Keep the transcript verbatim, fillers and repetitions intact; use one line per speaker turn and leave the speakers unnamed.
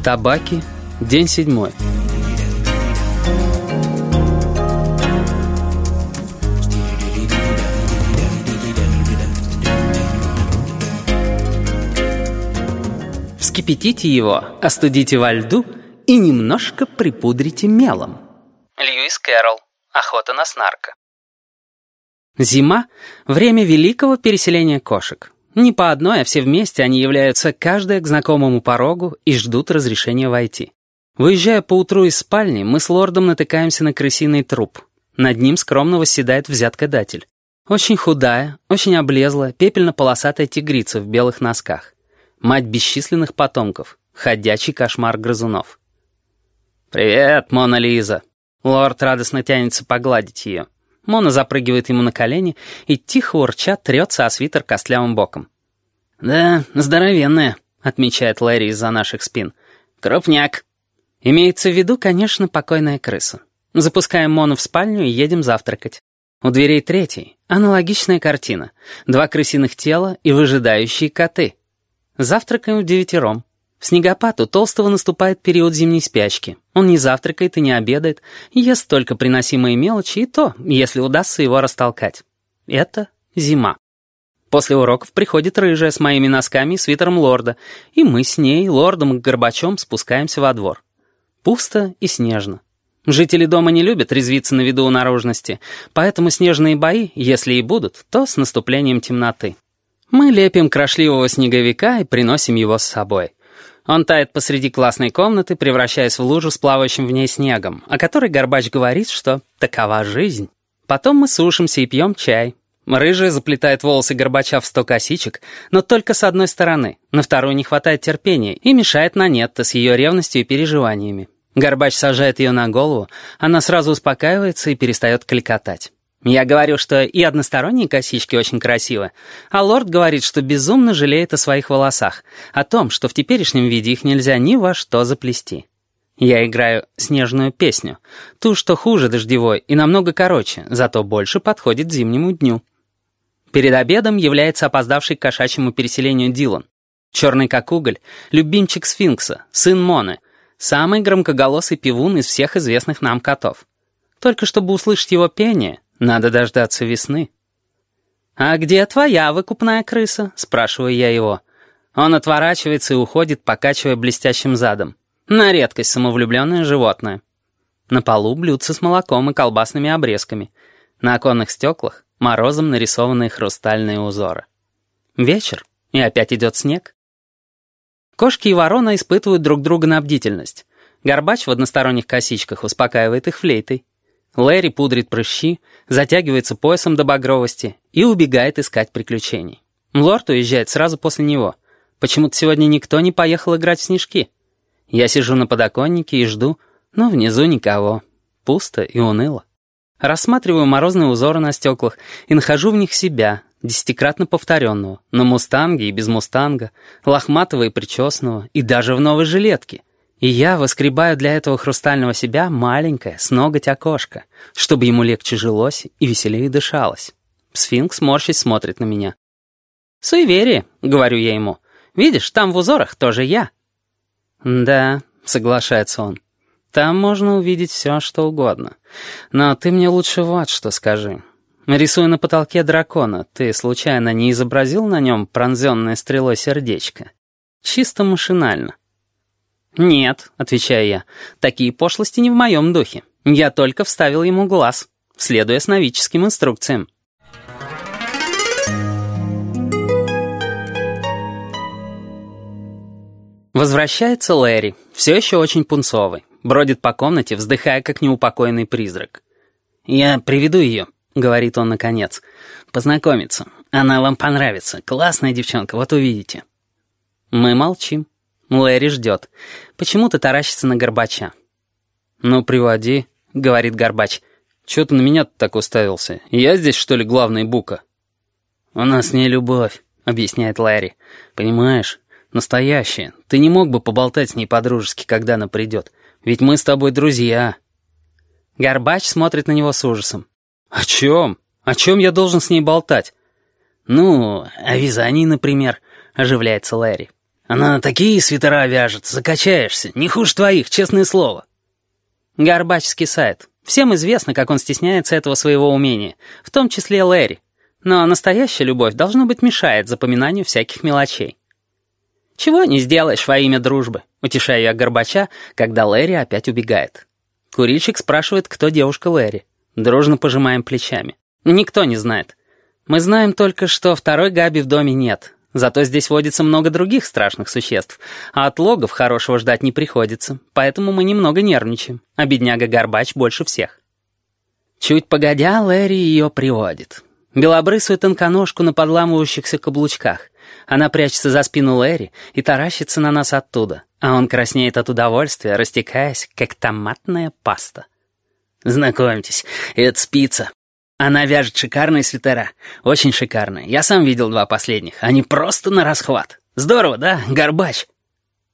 Табаки, день седьмой. Вскипятите его, остудите во льду и немножко припудрите мелом. Льюис Кэрролл. Охота на снарка. Зима — время великого переселения кошек. Не по одной, а все вместе они являются каждая к знакомому порогу и ждут разрешения войти. Выезжая поутру из спальни, мы с лордом натыкаемся на крысиный труп. Над ним скромно восседает взяткодатель. Очень худая, очень облезлая, пепельно-полосатая тигрица в белых носках. Мать бесчисленных потомков, ходячий кошмар грызунов. «Привет, Мона Лиза!» Лорд радостно тянется погладить ее. Мона запрыгивает ему на колени и, тихо урча, трется о свитер костлявым боком. «Да, здоровенная», — отмечает Лэри из-за наших спин. «Крупняк». Имеется в виду, конечно, покойная крыса. Запускаем Мону в спальню и едем завтракать. У дверей третьей аналогичная картина. Два крысиных тела и выжидающие коты. Завтракаем вдевятером. В снегопад у Толстого наступает период зимней спячки. Он не завтракает и не обедает, ест только приносимые мелочи, и то, если удастся его растолкать. Это зима. После уроков приходит рыжая с моими носками и свитером лорда, и мы с ней, лордом и Горбачом спускаемся во двор. Пусто и снежно. Жители дома не любят резвиться на виду у наружности, поэтому снежные бои, если и будут, то с наступлением темноты. Мы лепим крошливого снеговика и приносим его с собой. Он тает посреди классной комнаты, превращаясь в лужу с плавающим в ней снегом, о которой Горбач говорит, что такова жизнь. Потом мы сушимся и пьем чай. Рыжая заплетает волосы Горбача в сто косичек, но только с одной стороны. На вторую не хватает терпения и мешает Нанетта с ее ревностью и переживаниями. Горбач сажает ее на голову, она сразу успокаивается и перестает кликотать. Я говорю, что и односторонние косички очень красивы, а лорд говорит, что безумно жалеет о своих волосах, о том, что в теперешнем виде их нельзя ни во что заплести. Я играю снежную песню, ту, что хуже дождевой и намного короче, зато больше подходит зимнему дню. Перед обедом является опоздавший к кошачьему переселению Дилан. Черный как уголь, любимчик сфинкса, сын Моны, самый громкоголосый певун из всех известных нам котов. Только чтобы услышать его пение, надо дождаться весны. «А где твоя выкупная крыса?» — спрашиваю я его. Он отворачивается и уходит, покачивая блестящим задом. На редкость самовлюбленное животное. На полу блюдце с молоком и колбасными обрезками. На оконных стеклах морозом нарисованные хрустальные узоры. Вечер, и опять идет снег. Кошки и ворона испытывают друг друга на бдительность. Горбач в односторонних косичках успокаивает их флейтой. Лэри пудрит прыщи, затягивается поясом до багровости и убегает искать приключений. Лорд уезжает сразу после него. Почему-то сегодня никто не поехал играть в снежки. Я сижу на подоконнике и жду, но внизу никого. Пусто и уныло. Рассматриваю морозные узоры на стеклах и нахожу в них себя, десятикратно повторенного, на мустанге и без мустанга, лохматого и причесанного, и даже в новой жилетке. И я воскребаю для этого хрустального себя маленькое, с ноготь окошко, чтобы ему легче жилось и веселее дышалось. Сфинкс, морщись, смотрит на меня. «Суеверие», — говорю я ему. «Видишь, там в узорах тоже я». «Да», — соглашается он. «Там можно увидеть все, что угодно. Но ты мне лучше вот что скажи. Рисуя на потолке дракона, ты случайно не изобразил на нем пронзенное стрелой сердечко? Чисто машинально». «Нет», — отвечаю я, — «такие пошлости не в моем духе. Я только вставил ему глаз, следуя сновидческим инструкциям». Возвращается Лэри, все еще очень пунцовый, бродит по комнате, вздыхая, как неупокоенный призрак. «Я приведу ее», — говорит он наконец, — «познакомиться. Она вам понравится. Классная девчонка, вот увидите». Мы молчим. Лэри ждет. Почему-то таращится на Горбача. «Ну, приводи», — говорит Горбач. «Чё ты на меня-то так уставился? Я здесь, что ли, главный бука?» «У нас с ней любовь», — объясняет Лэри. «Понимаешь, настоящая. Ты не мог бы поболтать с ней по-дружески, когда она придет? Ведь мы с тобой друзья». Горбач смотрит на него с ужасом. «О чем? О чем я должен с ней болтать?» «Ну, о вязании, например», — оживляется Лэри.
Она такие свитера вяжет, закачаешься, не хуже твоих, честное слово.
Горбач скисает. Всем известно, как он стесняется этого своего умения, в том числе Лэри. Но настоящая любовь, должно быть, мешает запоминанию всяких мелочей. «Чего не сделаешь во имя дружбы», — утешаю я Горбача, когда Лэри опять убегает. Курильщик спрашивает, кто девушка Лэри. Дружно пожимаем плечами. Никто не знает. Мы знаем только, что второй Габи в доме нет. Зато здесь водится много других страшных существ, а от логов хорошего ждать не приходится, поэтому мы немного нервничаем, а бедняга Горбач больше всех. Чуть погодя, Лэри ее приводит. Белобрысую тонконожку на подламывающихся каблучках. Она прячется за спину Лэри и таращится на нас оттуда, а он краснеет от удовольствия, растекаясь, как томатная паста.
Знакомьтесь, это Спица. Она вяжет шикарные свитера, очень шикарные. Я сам видел два последних, они просто на расхват. Здорово, да, Горбач?